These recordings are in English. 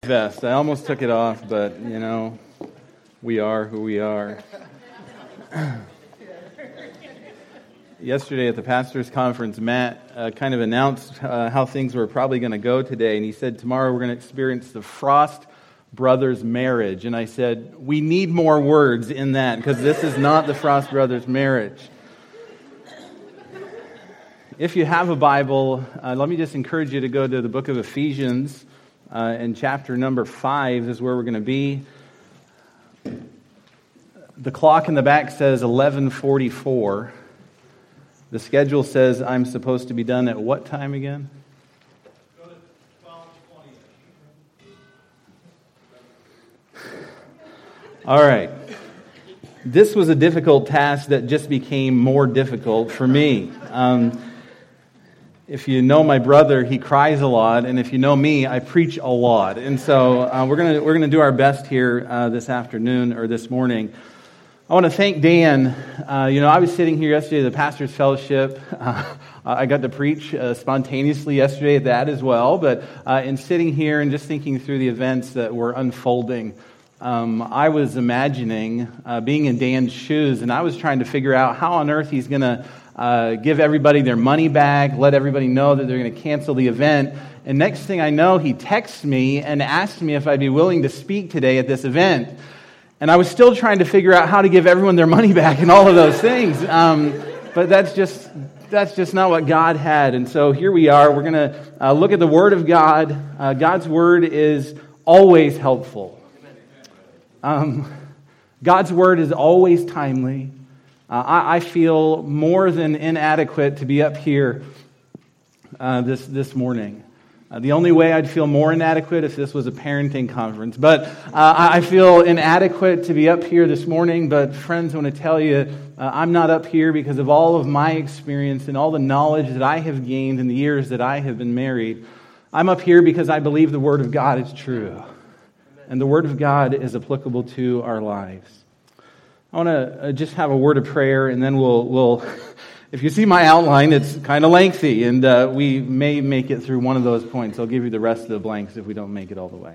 vest. I almost took it off, but, we are who we are. Yesterday at the pastor's conference, Matt kind of announced how things were probably going to go today, and he said, tomorrow we're going to experience the Frost brothers' marriage. And I said, we need more words in that, because this is not the Frost brothers' marriage. If you have a Bible, let me just encourage you to go to the book of Ephesians, and chapter number 5 is where we're going to be. The clock in the back says 11:44. The schedule says I'm supposed to be done at what time again? Go to 12:20. All right. This was a difficult task that just became more difficult for me. If you know my brother, he cries a lot, and if you know me, I preach a lot. And so we're gonna do our best here this afternoon or this morning. I want to thank Dan. I was sitting here yesterday at the Pastor's Fellowship. I got to preach spontaneously yesterday at that as well. But in sitting here and just thinking through the events that were unfolding, I was imagining being in Dan's shoes, and I was trying to figure out how on earth he's going to give everybody their money back, let everybody know that they're going to cancel the event. And next thing I know, he texts me and asked me if I'd be willing to speak today at this event. And I was still trying to figure out how to give everyone their money back and all of those things. But that's just not what God had. And so here we are. We're going to look at the Word of God. God's Word is always helpful. God's Word is always timely. I feel more than inadequate to be up here this morning. The only way I'd feel more inadequate if this was a parenting conference. But I feel inadequate to be up here this morning. But friends, I want to tell you, I'm not up here because of all of my experience and all the knowledge that I have gained in the years that I have been married. I'm up here because I believe the Word of God is true. And the Word of God is applicable to our lives. I want to just have a word of prayer, and then we'll if you see my outline, it's kind of lengthy, and we may make it through one of those points. I'll give you the rest of the blanks if we don't make it all the way.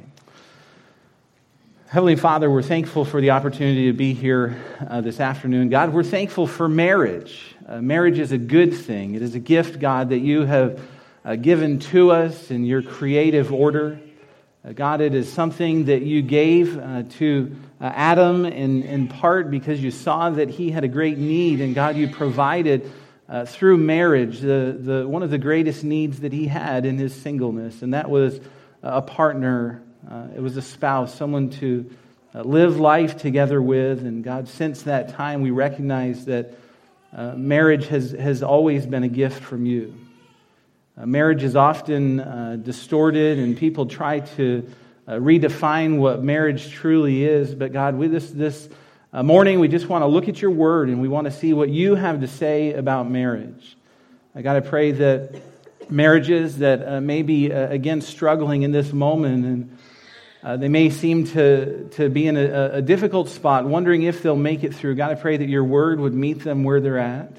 Heavenly Father, we're thankful for the opportunity to be here this afternoon. God, we're thankful for marriage. Marriage is a good thing. It is a gift, God, that you have given to us in your creative order. God, it is something that you gave to Adam in part because you saw that he had a great need, and God, you provided through marriage the one of the greatest needs that he had in his singleness, and that was a partner. It was a spouse, someone to live life together with. And God, since that time, we recognize that marriage has always been a gift from you. Marriage is often distorted, and people try to redefine what marriage truly is. But God, with this morning, we just want to look at your word, and we want to see what you have to say about marriage. God, I pray that marriages that may be, again, struggling in this moment, and they may seem to be in a difficult spot, wondering if they'll make it through. God, I pray that your word would meet them where they're at,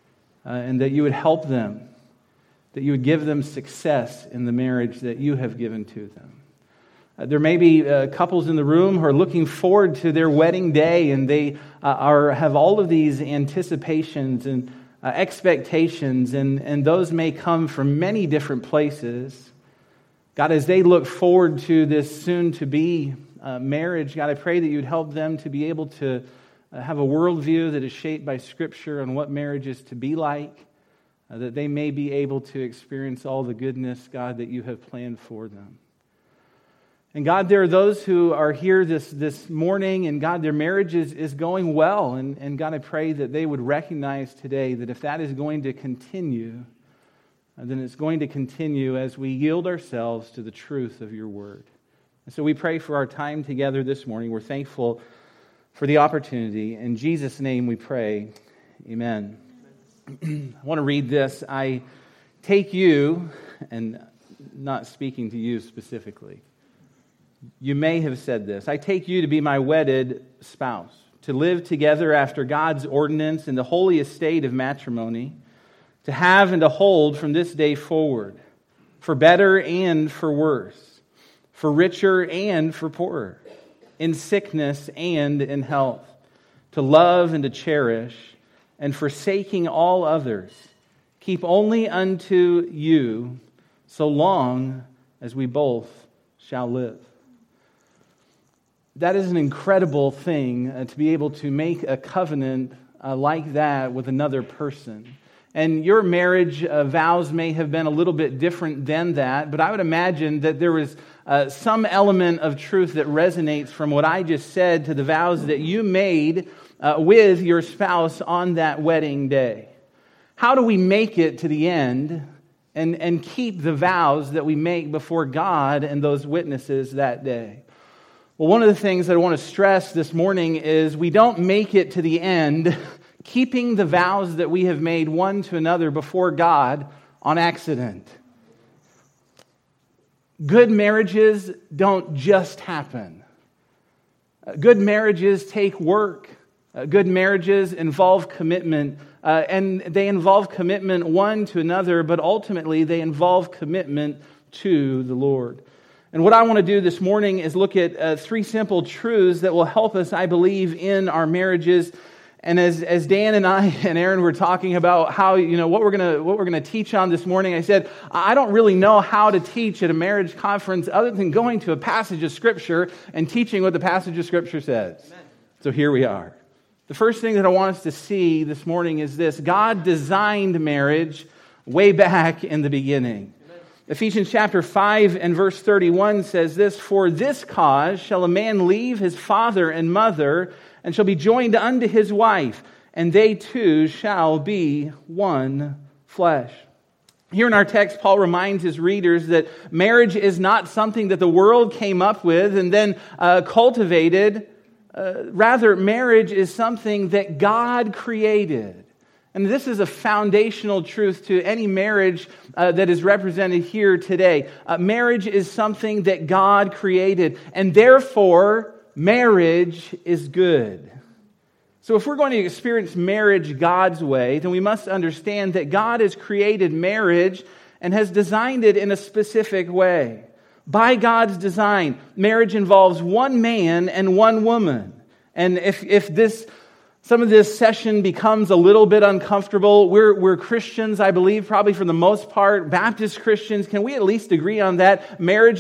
and that you would help them, that you would give them success in the marriage that you have given to them. There may be couples in the room who are looking forward to their wedding day, and they have all of these anticipations and expectations, and those may come from many different places. God, as they look forward to this soon-to-be marriage, God, I pray that you'd help them to be able to have a worldview that is shaped by Scripture on what marriage is to be like, that they may be able to experience all the goodness, God, that you have planned for them. And God, there are those who are here this morning, and God, their marriage is going well. And God, I pray that they would recognize today that if that is going to continue, then it's going to continue as we yield ourselves to the truth of your word. And so we pray for our time together this morning. We're thankful for the opportunity. In Jesus' name we pray. Amen. I want to read this. I take you, and not speaking to you specifically, you may have said this. I take you to be my wedded spouse, to live together after God's ordinance in the holy estate of matrimony, to have and to hold from this day forward, for better and for worse, for richer and for poorer, in sickness and in health, to love and to cherish, and forsaking all others, keep only unto you so long as we both shall live. That is an incredible thing to be able to make a covenant like that with another person. And your marriage vows may have been a little bit different than that, but I would imagine that there was some element of truth that resonates from what I just said to the vows that you made with your spouse on that wedding day. How do we make it to the end and keep the vows that we make before God and those witnesses that day? Well, one of the things that I want to stress this morning is we don't make it to the end keeping the vows that we have made one to another before God on accident. Good marriages don't just happen. Good marriages take work. Good marriages involve commitment, and they involve commitment one to another, but ultimately they involve commitment to the Lord. And what I want to do this morning is look at three simple truths that will help us, I believe, in our marriages. And as Dan and I and Aaron were talking about how, what we're gonna teach on this morning, I said, I don't really know how to teach at a marriage conference other than going to a passage of Scripture and teaching what the passage of Scripture says. Amen. So here we are. The first thing that I want us to see this morning is this: God designed marriage way back in the beginning. Ephesians chapter 5 and verse 31 says this: "For this cause shall a man leave his father and mother, and shall be joined unto his wife, and they two shall be one flesh." Here in our text, Paul reminds his readers that marriage is not something that the world came up with and then cultivated. Rather, marriage is something that God created. And this is a foundational truth to any marriage that is represented here today. Marriage is something that God created, and therefore, marriage is good. So if we're going to experience marriage God's way, then we must understand that God has created marriage and has designed it in a specific way. By God's design, marriage involves one man and one woman. And if some of this session becomes a little bit uncomfortable, we're Christians, I believe, probably for the most part, Baptist Christians. Can we at least agree on that? Marriage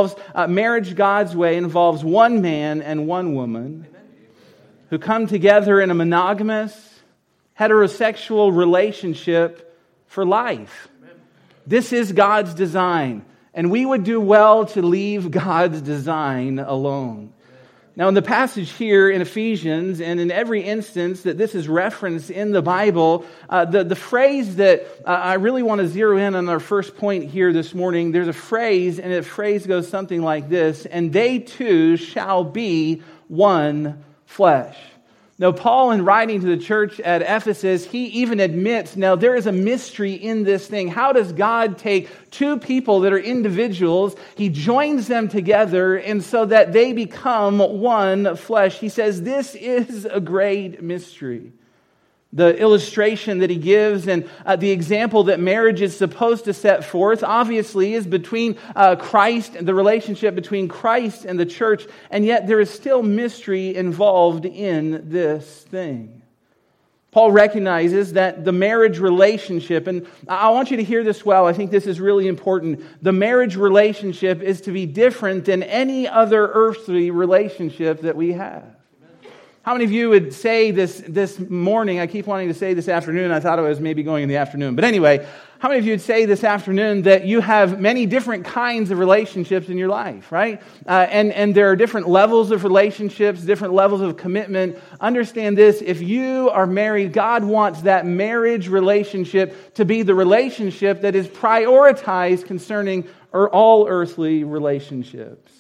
God's way involves one man and one woman who come together in a monogamous, heterosexual relationship for life. This is God's design, and we would do well to leave God's design alone. Now, in the passage here in Ephesians, and in every instance that this is referenced in the Bible, the phrase that I really want to zero in on our first point here this morning, there's a phrase, and the phrase goes something like this: "And they two shall be one flesh." Now, Paul, in writing to the church at Ephesus, he even admits, now there is a mystery in this thing. How does God take two people that are individuals, he joins them together, and so that they become one flesh? He says this is a great mystery. The illustration that he gives and the example that marriage is supposed to set forth, obviously, is between Christ, the relationship between Christ and the church, and yet there is still mystery involved in this thing. Paul recognizes that the marriage relationship, and I want you to hear this well, I think this is really important, the marriage relationship is to be different than any other earthly relationship that we have. How many of you would say this morning, I keep wanting to say this afternoon, I thought it was maybe going in the afternoon, but anyway, how many of you would say this afternoon that you have many different kinds of relationships in your life, right? And there are different levels of relationships, different levels of commitment. Understand this: if you are married, God wants that marriage relationship to be the relationship that is prioritized concerning all earthly relationships.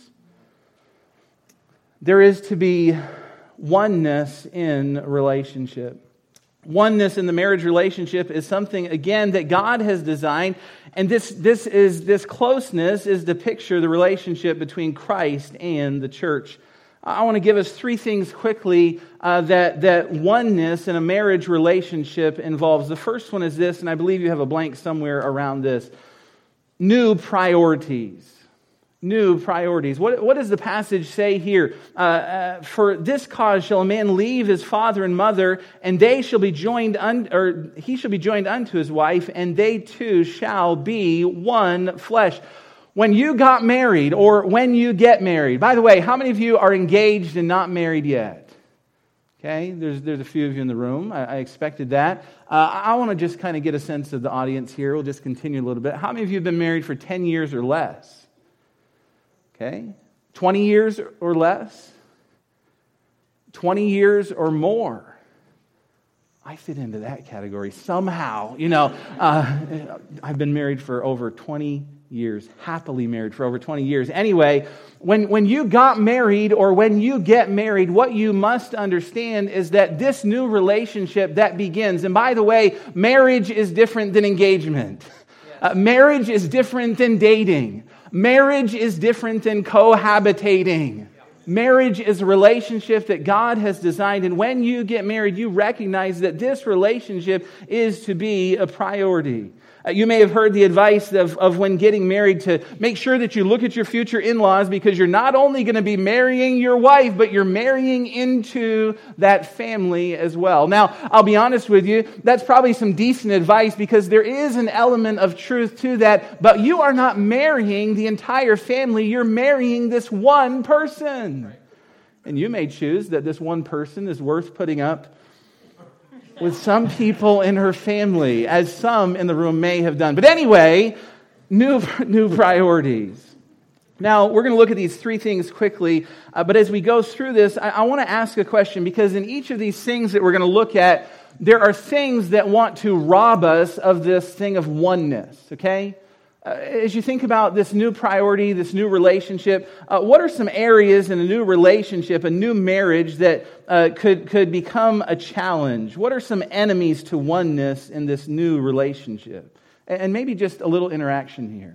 There is to be oneness in relationship. Oneness in the marriage relationship is something, again, that God has designed, and this closeness is to picture the relationship between Christ and the church. I want to give us three things quickly that oneness in a marriage relationship involves. The first one is this, and I believe you have a blank somewhere around this: new priorities. New priorities. What does the passage say here? For this cause shall a man leave his father and mother, and he shall be joined unto his wife, and they two shall be one flesh. When you got married, or when you get married, by the way, how many of you are engaged and not married yet? Okay, there's a few of you in the room. I expected that. I want to just kind of get a sense of the audience here. We'll just continue a little bit. How many of you have been married for 10 years or less? Okay, 20 years or less? 20 years or more? I fit into that category somehow. I've been married for over 20 years, happily married for over 20 years. Anyway, when you got married or when you get married, what you must understand is that this new relationship that begins, and by the way, marriage is different than engagement. Marriage is different than dating. Marriage is different than cohabitating. Marriage is a relationship that God has designed, and when you get married, you recognize that this relationship is to be a priority. You may have heard the advice of when getting married to make sure that you look at your future in-laws, because you're not only going to be marrying your wife, but you're marrying into that family as well. Now, I'll be honest with you, that's probably some decent advice because there is an element of truth to that, but you are not marrying the entire family, you're marrying this one person. And you may choose that this one person is worth putting up with some people in her family, as some in the room may have done. But anyway, new priorities. Now, we're going to look at these three things quickly, but as we go through this, I want to ask a question, because in each of these things that we're going to look at, there are things that want to rob us of this thing of oneness, okay? As you think about this new priority, this new relationship, what are some areas in a new relationship, a new marriage that could become a challenge? What are some enemies to oneness in this new relationship? And maybe just a little interaction here.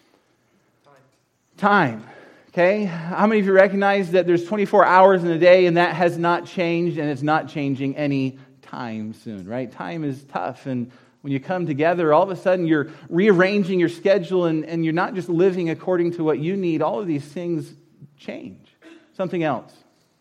Time. Okay? How many of you recognize that there's 24 hours in a day and that has not changed and it's not changing any time soon, right? Time is tough, and when you come together, all of a sudden you're rearranging your schedule and you're not just living according to what you need. All of these things change. Something else.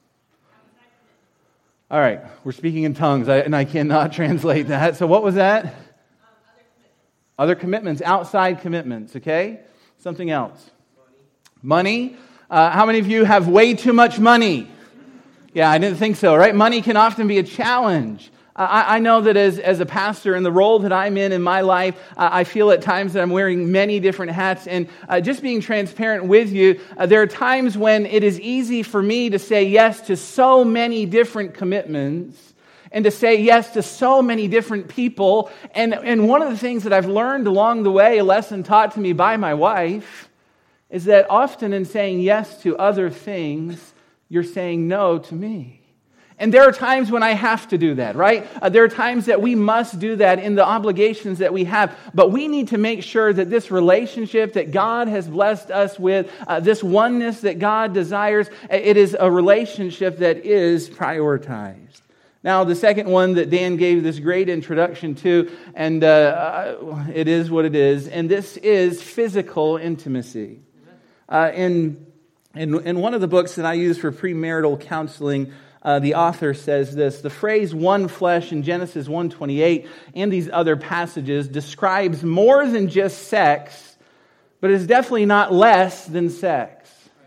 All right, we're speaking in tongues, and I cannot translate that. So what was that? Other commitments, outside commitments, okay? Something else. Money. How many of you have way too much money? Yeah, I didn't think so, right? Money can often be a challenge. I know that as a pastor, in the role that I'm in my life, I feel at times that I'm wearing many different hats. And just being transparent with you, there are times when it is easy for me to say yes to so many different commitments and to say yes to so many different people. And one of the things that I've learned along the way, a lesson taught to me by my wife, is that often in saying yes to other things, you're saying no to me. And there are times when I have to do that, right? There are times that we must do that in the obligations that we have. But we need to make sure that this relationship that God has blessed us with, this oneness that God desires, it is a relationship that is prioritized. Now, the second one that Dan gave this great introduction to, and it is what it is, and this is physical intimacy. In one of the books that I use for premarital counseling, the author says this: the phrase "one flesh" in Genesis 1:28 and these other passages describes more than just sex, but is definitely not less than sex.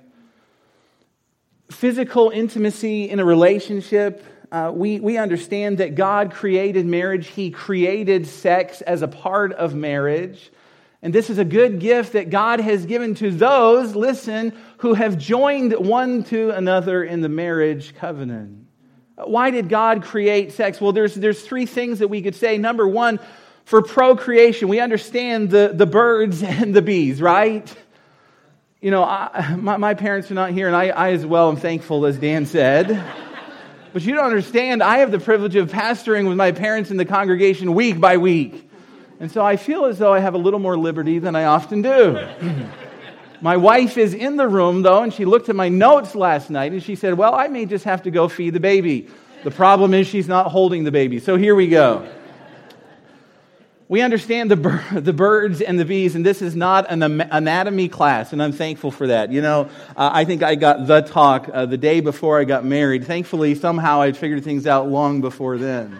Physical intimacy in a relationship, we understand that God created marriage. He created sex as a part of marriage. And this is a good gift that God has given to those, listen, who have joined one to another in the marriage covenant. Why did God create sex? Well, there's three things that we could say. Number one, for procreation. We understand the birds and the bees, right? You know, my parents are not here, and I as well am thankful, as Dan said. But you don't understand, I have the privilege of pastoring with my parents in the congregation week by week. And so I feel as though I have a little more liberty than I often do. My wife is in the room, though, and she looked at my notes last night, and she said, well, I may just have to go feed the baby. The problem is she's not holding the baby. So here we go. We understand the birds and the bees, and this is not an anatomy class, and I'm thankful for that. I think I got the talk the day before I got married. Thankfully, somehow I figured things out long before then.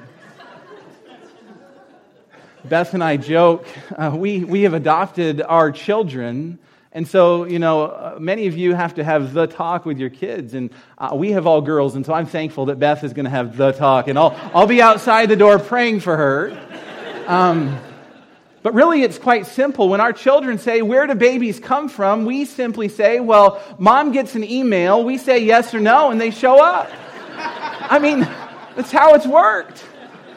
Beth and I joke, we have adopted our children, and so, many of you have to have the talk with your kids, and we have all girls, and so I'm thankful that Beth is going to have the talk, and I'll be outside the door praying for her. But really, it's quite simple. When our children say, "Where do babies come from?" we simply say, "Well, Mom gets an email, we say yes or no, and they show up." I mean, that's how it's worked.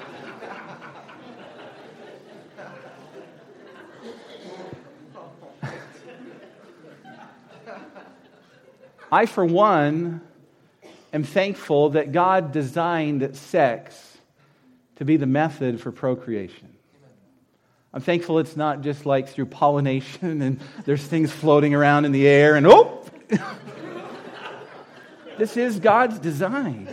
I, for one, am thankful that God designed sex to be the method for procreation. I'm thankful it's not just like through pollination and there's things floating around in the air and This is God's design.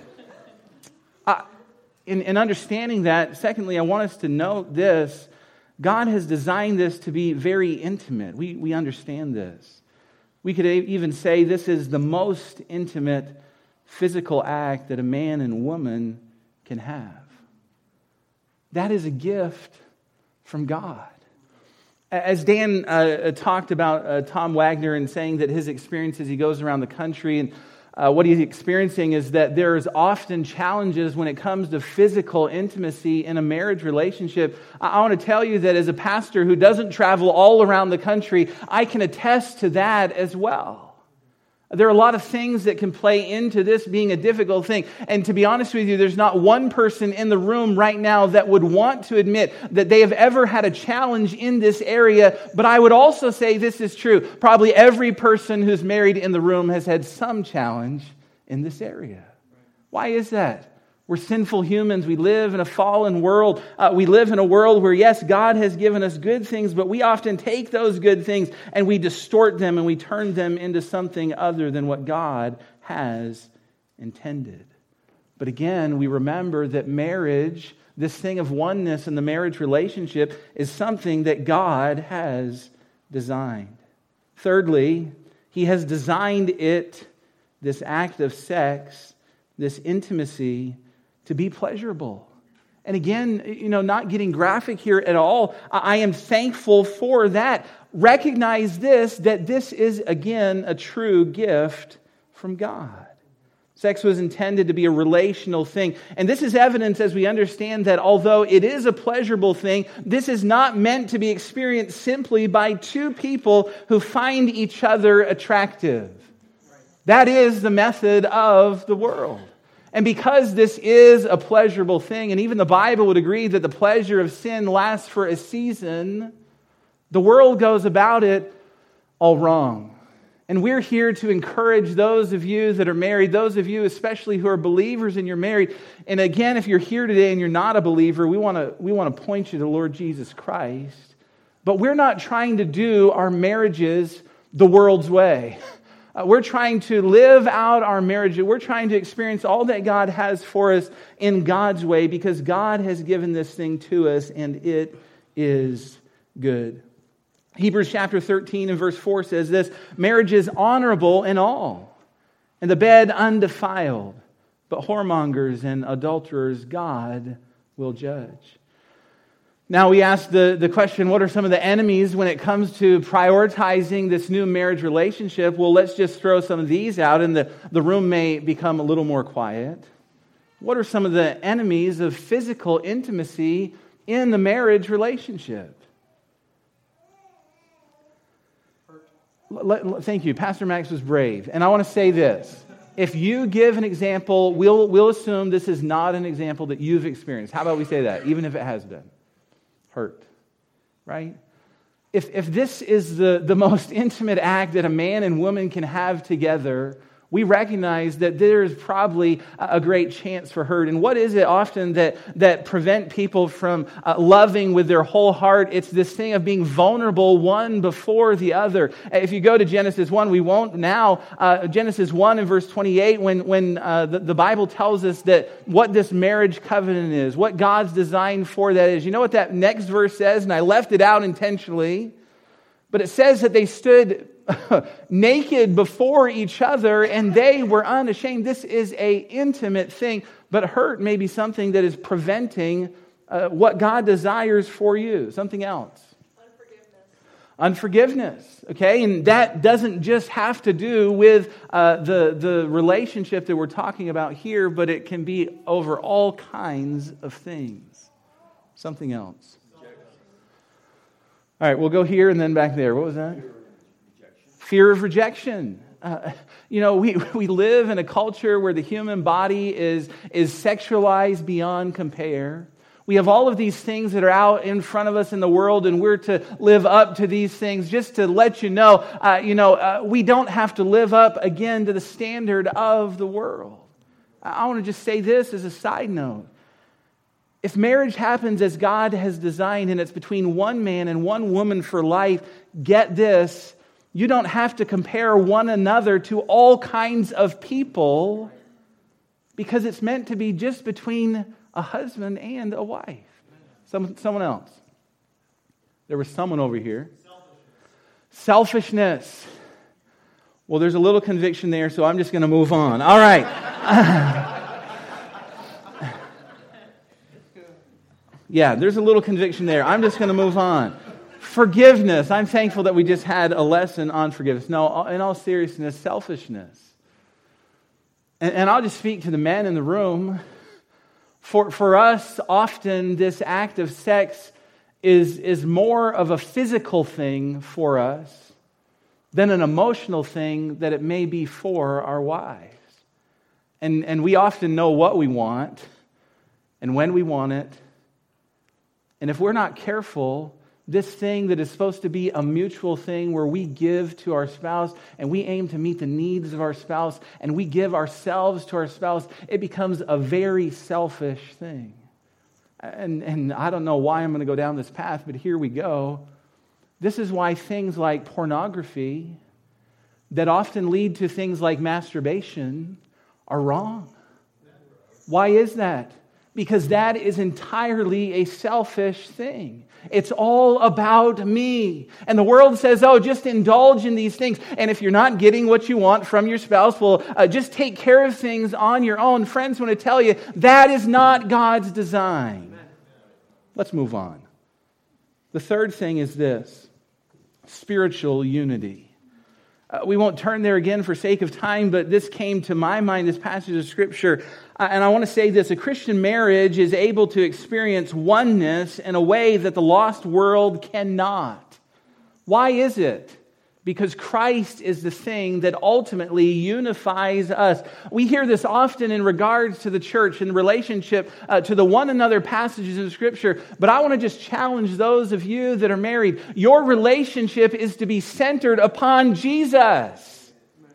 In understanding that, secondly, I want us to note this. God has designed this to be very intimate. We understand this. We could even say this is the most intimate physical act that a man and woman can have. That is a gift from God. As Dan talked about Tom Wagner and saying that his experience as he goes around the country and what he's experiencing is that there's often challenges when it comes to physical intimacy in a marriage relationship. I want to tell you that as a pastor who doesn't travel all around the country, I can attest to that as well. There are a lot of things that can play into this being a difficult thing. And to be honest with you, there's not one person in the room right now that would want to admit that they have ever had a challenge in this area. But I would also say this is true. Probably every person who's married in the room has had some challenge in this area. Why is that? We're sinful humans. We live in a fallen world. We live in a world where, yes, God has given us good things, but we often take those good things and we distort them and we turn them into something other than what God has intended. But again, we remember that marriage, this thing of oneness in the marriage relationship, is something that God has designed. Thirdly, He has designed it, this act of sex, this intimacy, to be pleasurable. And again, not getting graphic here at all, I am thankful for that. Recognize this, that this is, again, a true gift from God. Sex was intended to be a relational thing. And this is evidence as we understand that although it is a pleasurable thing, this is not meant to be experienced simply by two people who find each other attractive. That is the method of the world. And because this is a pleasurable thing, and even the Bible would agree that the pleasure of sin lasts for a season, the world goes about it all wrong. And we're here to encourage those of you that are married, those of you especially who are believers and you're married. And again, if you're here today and you're not a believer, we want to point you to the Lord Jesus Christ. But we're not trying to do our marriages the world's way. We're trying to live out our marriage. We're trying to experience all that God has for us in God's way because God has given this thing to us and it is good. Hebrews chapter 13 and verse 4 says this, "Marriage is honorable in all, and the bed undefiled, but whoremongers and adulterers God will judge." Now we ask the question, what are some of the enemies when it comes to prioritizing this new marriage relationship? Well, let's just throw some of these out and the room may become a little more quiet. What are some of the enemies of physical intimacy in the marriage relationship? Thank you. Pastor Max was brave. And I want to say this. If you give an example, we'll assume this is not an example that you've experienced. How about we say that, even if it has been? Hurt, right? If this is the most intimate act that a man and woman can have together, we recognize that there's probably a great chance for hurt. And what is it often that prevent people from loving with their whole heart? It's this thing of being vulnerable one before the other. If you go to Genesis 1, we won't now. Genesis 1 and verse 28, when the Bible tells us that what this marriage covenant is, what God's design for that is. You know what that next verse says? And I left it out intentionally. But it says that they stood naked before each other and they were unashamed. This is an intimate thing, but hurt may be something that is preventing what God desires for you. Something else. Unforgiveness. Okay, and that doesn't just have to do with the relationship that we're talking about here, but it can be over all kinds of things. Something else. All right, we'll go here and then back there. What was that? Fear of rejection. We live in a culture where the human body is sexualized beyond compare. We have all of these things that are out in front of us in the world, and we're to live up to these things. Just to let you know, we don't have to live up again to the standard of the world. I want to just say this as a side note. If marriage happens as God has designed and it's between one man and one woman for life, get this, you don't have to compare one another to all kinds of people because it's meant to be just between a husband and a wife. Someone else. There was someone over here. Selfishness. Well, there's a little conviction there, so I'm just going to move on. All right. Yeah, there's a little conviction there. I'm just going to move on. Forgiveness. I'm thankful that we just had a lesson on forgiveness. No, in all seriousness, selfishness. And I'll just speak to the men in the room. For us, often this act of sex is more of a physical thing for us than an emotional thing that it may be for our wives. And we often know what we want and when we want it. And if we're not careful, this thing that is supposed to be a mutual thing where we give to our spouse and we aim to meet the needs of our spouse and we give ourselves to our spouse, it becomes a very selfish thing. And I don't know why I'm going to go down this path, but here we go. This is why things like pornography that often lead to things like masturbation are wrong. Why is that? Because that is entirely a selfish thing. It's all about me. And the world says, oh, just indulge in these things. And if you're not getting what you want from your spouse, well, just take care of things on your own. Friends, I want to tell you, that is not God's design. Let's move on. The third thing is this: spiritual unity. We won't turn there again for sake of time, but this came to my mind, this passage of Scripture. And I want to say this: a Christian marriage is able to experience oneness in a way that the lost world cannot. Why is it? Because Christ is the thing that ultimately unifies us. We hear this often in regards to the church in relationship to the one another passages in Scripture. But I want to just challenge those of you that are married. Your relationship is to be centered upon Jesus.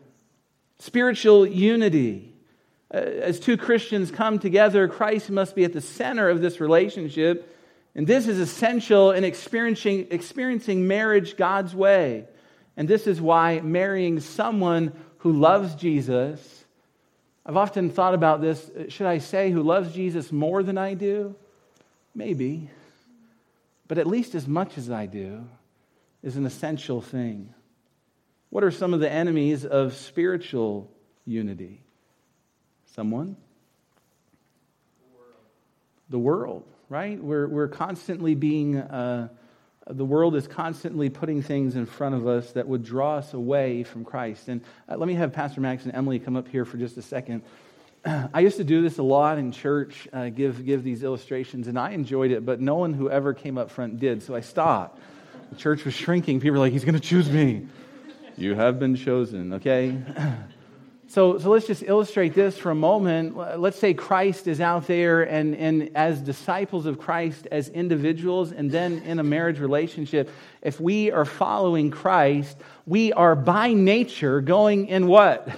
Spiritual unity. As two Christians come together, Christ must be at the center of this relationship. And this is essential in experiencing marriage God's way. And this is why marrying someone who loves Jesus, I've often thought about this, should I say who loves Jesus more than I do? Maybe. But at least as much as I do is an essential thing. What are some of the enemies of spiritual unity? Someone? The world, right? We're constantly being... The world is constantly putting things in front of us that would draw us away from Christ. And let me have Pastor Max and Emily come up here for just a second. I used to do this a lot in church, give these illustrations, and I enjoyed it, but no one who ever came up front did, so I stopped. The church was shrinking. People were like, he's going to choose me. You have been chosen, okay? So let's just illustrate this for a moment. Let's say Christ is out there and as disciples of Christ, as individuals, and then in a marriage relationship, if we are following Christ, we are by nature going in what?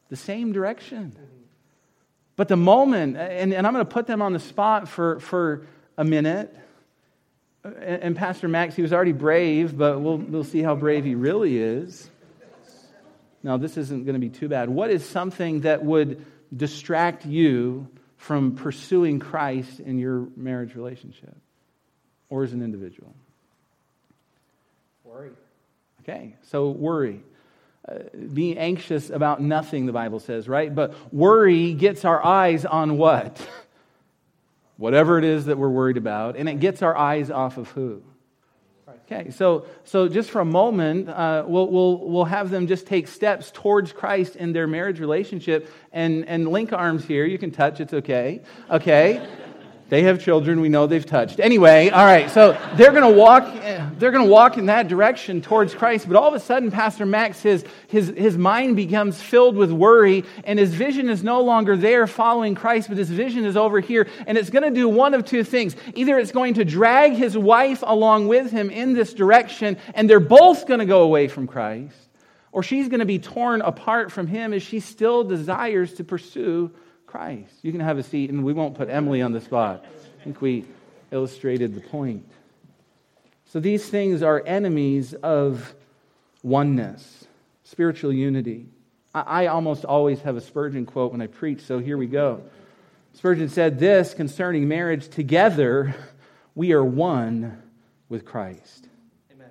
the same direction. But the moment, and I'm going to put them on the spot for a minute. And Pastor Max, he was already brave, but we'll see how brave he really is. Now, this isn't going to be too bad. What is something that would distract you from pursuing Christ in your marriage relationship or as an individual? Worry. Okay, so worry. Be anxious about nothing, the Bible says, right? But worry gets our eyes on what? Whatever it is that we're worried about, and it gets our eyes off of who? Okay, so just for a moment, we'll have them just take steps towards Christ in their marriage relationship, and link arms here. You can touch; it's okay. Okay, they have children. We know they've touched. Anyway, all right. So they're going to walk. They're going to walk in that direction towards Christ. But all of a sudden, Pastor Max, his mind becomes filled with worry, and his vision is no longer there following Christ, but his vision is over here, and it's going to do one of two things. Either it's going to drag his wife along with him in this direction, and they're both going to go away from Christ, or she's going to be torn apart from him as she still desires to pursue Christ. You can have a seat, and we won't put Emily on the spot. I think we illustrated the point. So these things are enemies of oneness, spiritual unity. I almost always have a Spurgeon quote when I preach, so here we go. Spurgeon said this concerning marriage: together we are one with Christ. Amen.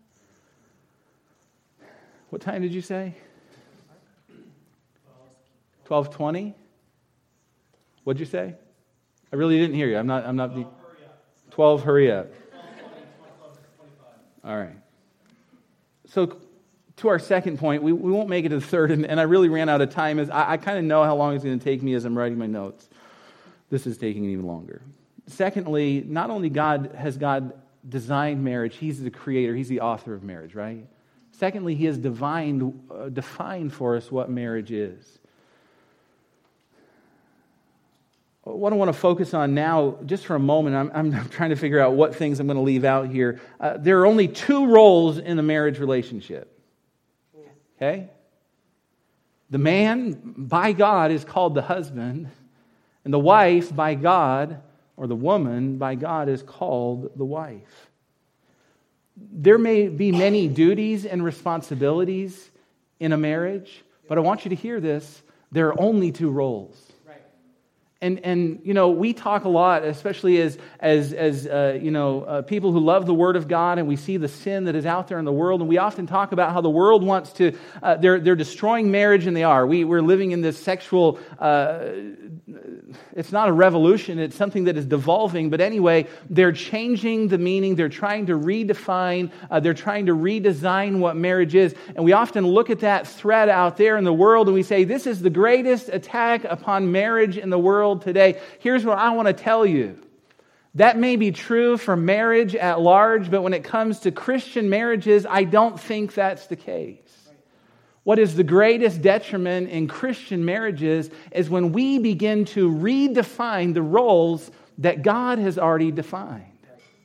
What time did you say? 12:20? What'd you say? I really didn't hear you. I'm not. 12, hurry up. All right. So to our second point, we won't make it to the third, and I really ran out of time. As I kind of know how long it's going to take me as I'm writing my notes. This is taking even longer. Secondly, not only has God designed marriage, He's the creator, He's the author of marriage, right? Secondly, He has defined for us what marriage is. What I want to focus on now, just for a moment, I'm trying to figure out what things I'm going to leave out here. There are only two roles in a marriage relationship. Okay? The man, by God, is called the husband, and the wife, by God, or the woman, by God, is called the wife. There may be many duties and responsibilities in a marriage, but I want you to hear this. There are only two roles. And you know, we talk a lot, especially as people who love the Word of God, and we see the sin that is out there in the world, and we often talk about how the world wants to, they're destroying marriage, and they are. We're living in this sexual, it's not a revolution, it's something that is devolving, but anyway, they're changing the meaning, they're trying to redefine, they're trying to redesign what marriage is, and we often look at that thread out there in the world, and we say, this is the greatest attack upon marriage in the world today. Here's what I want to tell you. That may be true for marriage at large, but when it comes to Christian marriages, I don't think that's the case. What is the greatest detriment in Christian marriages is when we begin to redefine the roles that God has already defined.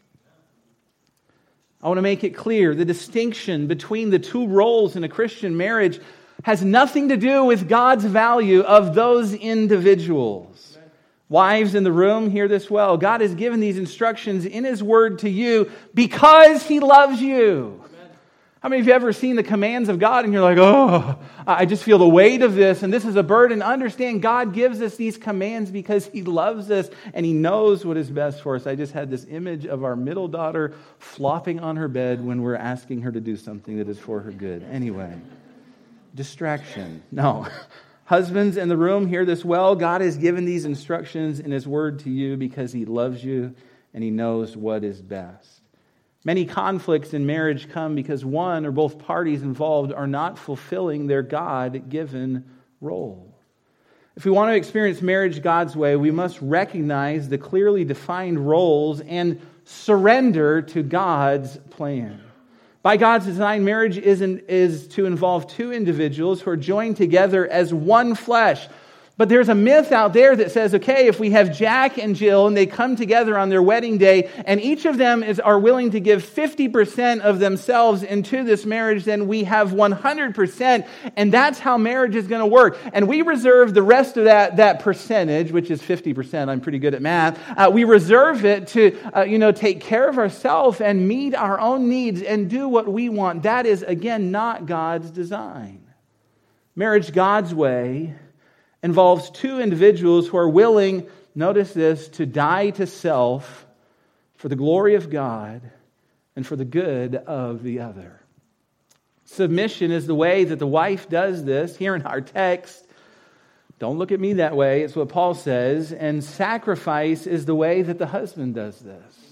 I want to make it clear, the distinction between the two roles in a Christian marriage has nothing to do with God's value of those individuals. Amen. Wives in the room, hear this well. God has given these instructions in His Word to you because He loves you. Amen. How many of you have ever seen the commands of God and you're like, oh, I just feel the weight of this and this is a burden? Understand, God gives us these commands because He loves us and He knows what is best for us. I just had this image of our middle daughter flopping on her bed when we're asking her to do something that is for her good. Anyway. Distraction. No. Husbands in the room, hear this well. God has given these instructions in His Word to you because He loves you and He knows what is best. Many conflicts in marriage come because one or both parties involved are not fulfilling their God-given role. If we want to experience marriage God's way, we must recognize the clearly defined roles and surrender to God's plan. By God's design, marriage is to involve two individuals who are joined together as one flesh. But there's a myth out there that says, okay, if we have Jack and Jill and they come together on their wedding day and each of them are willing to give 50% of themselves into this marriage, then we have 100%, and that's how marriage is going to work. And we reserve the rest of that percentage, which is 50%. I'm pretty good at math. We reserve it to take care of ourselves and meet our own needs and do what we want. That is, again, not God's design. Marriage God's way involves two individuals who are willing, notice this, to die to self for the glory of God and for the good of the other. Submission is the way that the wife does this. Here in our text, don't look at me that way, it's what Paul says. And sacrifice is the way that the husband does this.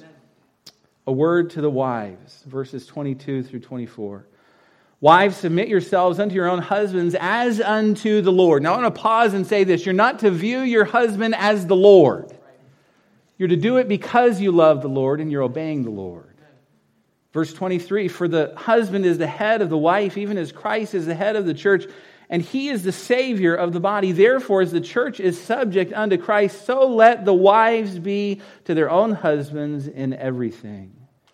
A word to the wives, verses 22 through 24. Wives, submit yourselves unto your own husbands as unto the Lord. Now I want to pause and say this. You're not to view your husband as the Lord. You're to do it because you love the Lord and you're obeying the Lord. Verse 23, for the husband is the head of the wife, even as Christ is the head of the church, and he is the Savior of the body. Therefore, as the church is subject unto Christ, so let the wives be to their own husbands in everything.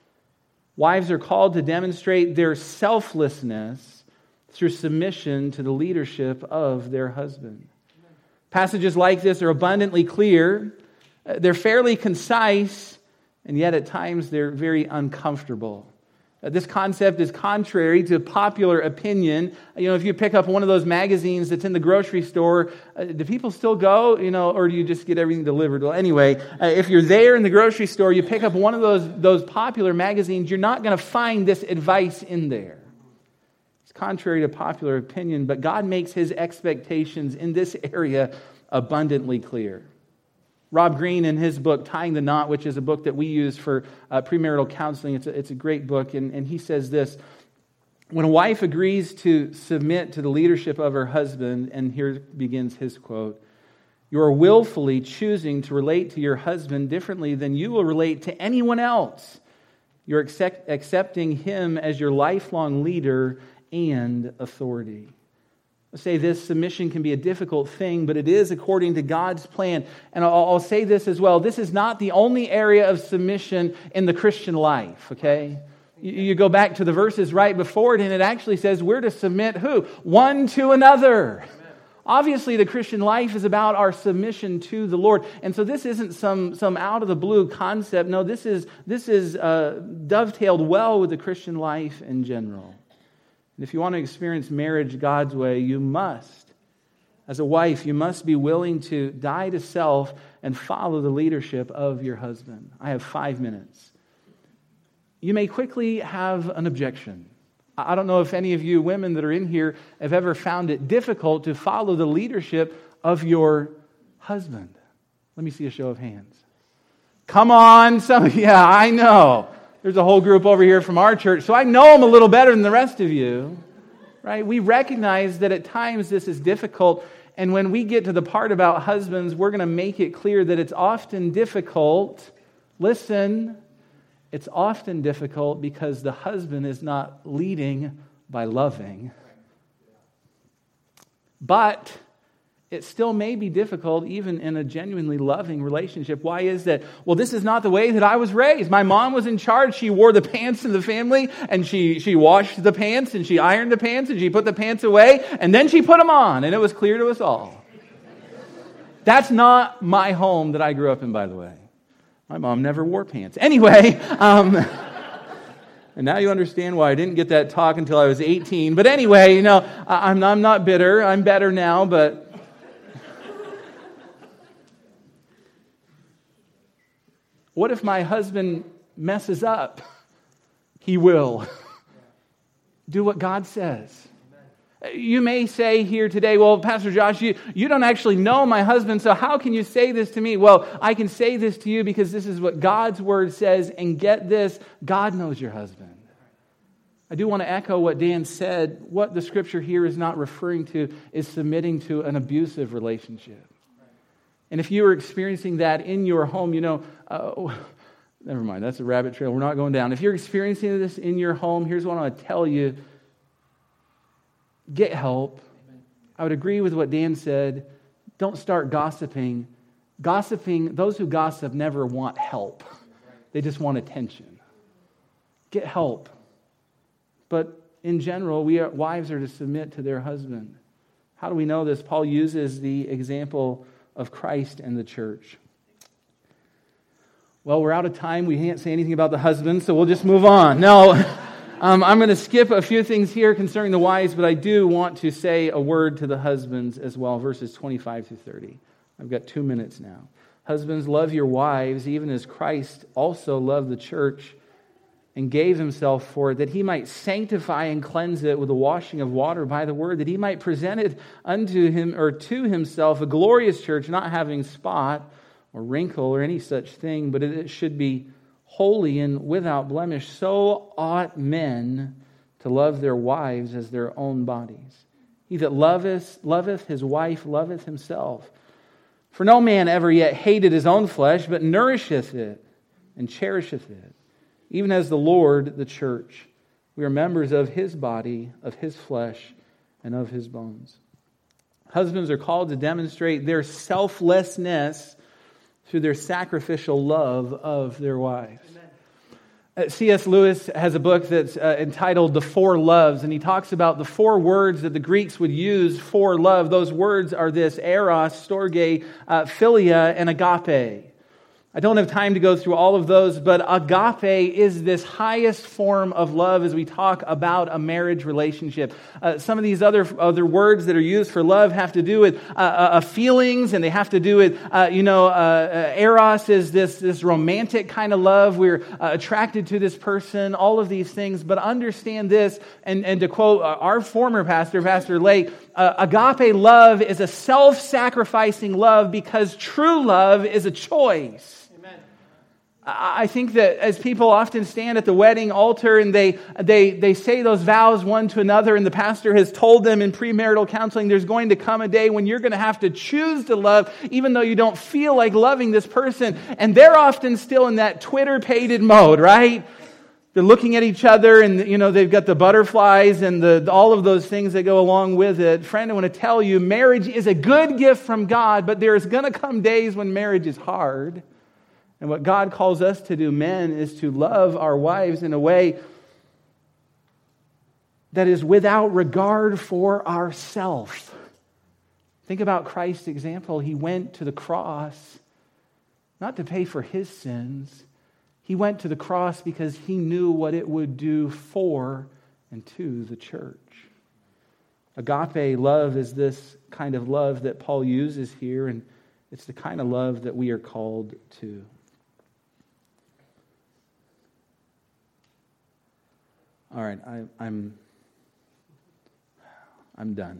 Wives are called to demonstrate their selflessness through submission to the leadership of their husband. Passages like this are abundantly clear. They're fairly concise, and yet at times they're very uncomfortable. This concept is contrary to popular opinion. If you pick up one of those magazines that's in the grocery store, do people still go, or do you just get everything delivered? Well, anyway, if you're there in the grocery store, you pick up one of those popular magazines, you're not going to find this advice in there. It's contrary to popular opinion, but God makes His expectations in this area abundantly clear. Rob Green, in his book, Tying the Knot, which is a book that we use for premarital counseling, it's a great book, and he says this, when a wife agrees to submit to the leadership of her husband, and here begins his quote, you are willfully choosing to relate to your husband differently than you will relate to anyone else. You're accepting him as your lifelong leader and authority. I'll say this, submission can be a difficult thing, but it is according to God's plan. And I'll say this as well, this is not the only area of submission in the Christian life, okay? You go back to the verses right before it, and it actually says we're to submit who? One to another. Amen. Obviously, the Christian life is about our submission to the Lord. And so this isn't some out-of-the-blue concept. No, this is dovetailed well with the Christian life in general. And if you want to experience marriage God's way, you must, as a wife, you must be willing to die to self and follow the leadership of your husband. I have 5 minutes. You may quickly have an objection. I don't know if any of you women that are in here have ever found it difficult to follow the leadership of your husband. Let me see a show of hands. Come on, yeah, I know. There's a whole group over here from our church, so I know them a little better than the rest of you, right? We recognize that at times this is difficult, and when we get to the part about husbands, we're going to make it clear that it's often difficult. Listen, it's often difficult because the husband is not leading by loving. But it still may be difficult even in a genuinely loving relationship. Why is that? Well, this is not the way that I was raised. My mom was in charge. She wore the pants in the family, and she washed the pants, and she ironed the pants, and she put the pants away, and then she put them on, and it was clear to us all. That's not my home that I grew up in, by the way. My mom never wore pants. Anyway, and now you understand why I didn't get that talk until I was 18. But anyway, I'm not bitter. I'm better now, but what if my husband messes up? He will. Do what God says. You may say here today, well, Pastor Josh, you don't actually know my husband, so how can you say this to me? Well, I can say this to you because this is what God's word says, and get this, God knows your husband. I do want to echo what Dan said. What the scripture here is not referring to is submitting to an abusive relationship. And if you are experiencing that in your home, never mind, that's a rabbit trail. We're not going down. If you're experiencing this in your home, here's what I want to tell you. Get help. I would agree with what Dan said. don't start gossiping. Gossiping, those who gossip never want help. They just want attention. Get help. But in general, wives are to submit to their husband. How do we know this? Paul uses the example of Christ and the church. Well, we're out of time. We can't say anything about the husband, so we'll just move on. No, I'm going to skip a few things here concerning the wives, but I do want to say a word to the husbands as well, verses 25 through 30. I've got 2 minutes now. Husbands, love your wives, even as Christ also loved the church and gave himself for it, that he might sanctify and cleanse it with the washing of water by the word, that he might present it unto him or to himself a glorious church, not having spot or wrinkle or any such thing, but it should be holy and without blemish. So ought men to love their wives as their own bodies. He that loveth his wife loveth himself. For no man ever yet hated his own flesh, but nourisheth it and cherisheth it, even as the Lord the church. We are members of his body, of his flesh, and of his bones. Husbands are called to demonstrate their selflessness through their sacrificial love of their wives. C.S. Lewis has a book that's entitled The Four Loves, and he talks about the 4 words that the Greeks would use for love. Those words are this: eros, storge, philia, and agape. I don't have time to go through all of those, but agape is this highest form of love as we talk about a marriage relationship. Some of these other words that are used for love have to do with feelings, and they have to do with, eros is this romantic kind of love. We're attracted to this person, all of these things. But understand this, and to quote our former pastor, Pastor Lake, agape love is a self-sacrificing love because true love is a choice. I think that as people often stand at the wedding altar and they say those vows one to another, and the pastor has told them in premarital counseling, there's going to come a day when you're going to have to choose to love even though you don't feel like loving this person. And they're often still in that Twitter-pated mode, right? They're looking at each other and, they've got the butterflies and all of those things that go along with it. Friend, I want to tell you, marriage is a good gift from God, but there's going to come days when marriage is hard. And what God calls us to do, men, is to love our wives in a way that is without regard for ourself. Think about Christ's example. He went to the cross not to pay for his sins. He went to the cross because he knew what it would do for and to the church. Agape love is this kind of love that Paul uses here, and it's the kind of love that we are called to. All right, I'm done.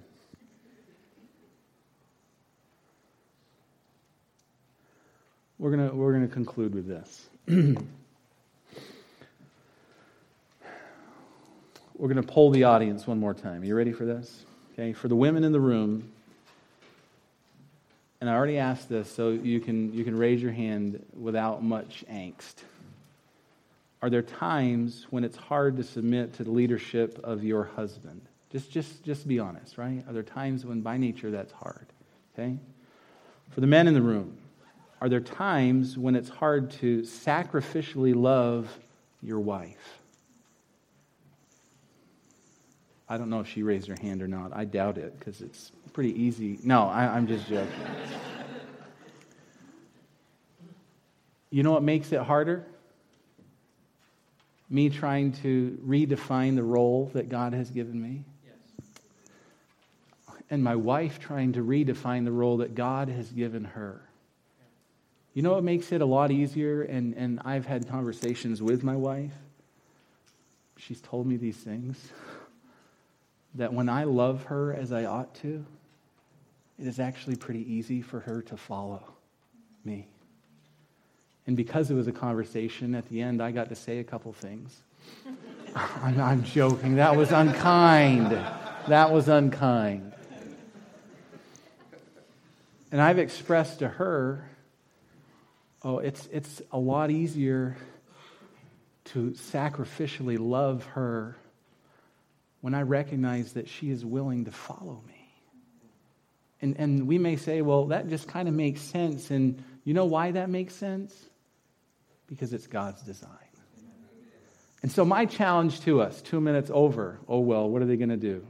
We're gonna conclude with this. We're gonna poll the audience one more time. Are you ready for this? Okay, for the women in the room, and I already asked this, so you can raise your hand without much angst. Are there times when it's hard to submit to the leadership of your husband? Just be honest, right? Are there times when by nature that's hard? Okay? For the men in the room, are there times when it's hard to sacrificially love your wife? I don't know if she raised her hand or not. I doubt it because it's pretty easy. No, I'm just joking. You know what makes it harder? Me trying to redefine the role that God has given me. Yes. And my wife trying to redefine the role that God has given her. You know what makes it a lot easier? And I've had conversations with my wife. She's told me these things. That when I love her as I ought to, it is actually pretty easy for her to follow me. And because it was a conversation, at the end, I got to say a couple things. I'm joking. That was unkind. That was unkind. And I've expressed to her, it's a lot easier to sacrificially love her when I recognize that she is willing to follow me And we may say, well, that just kind of makes sense. And you know why that makes sense? Because it's God's design. And so my challenge to us, 2 minutes over, oh well, what are they going to do?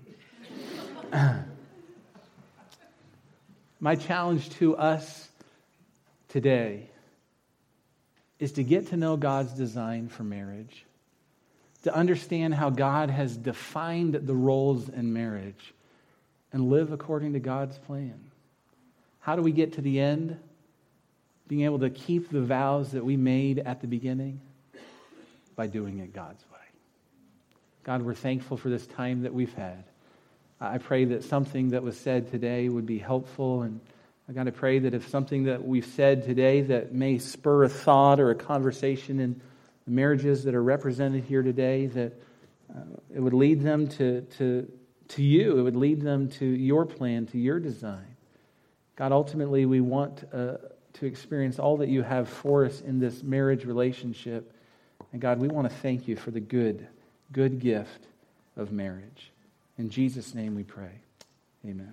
My challenge to us today is to get to know God's design for marriage, to understand how God has defined the roles in marriage, and live according to God's plan. How do we get to the end? Being able to keep the vows that we made at the beginning? By doing it God's way. God, we're thankful for this time that we've had. I pray that something that was said today would be helpful. And God, I pray that if something that we've said today that may spur a thought or a conversation in the marriages that are represented here today, that it would lead them to you. It would lead them to your plan, to your design. God, ultimately, we want to experience all that you have for us in this marriage relationship. And God, we want to thank you for the good gift of marriage. In Jesus' name we pray. Amen.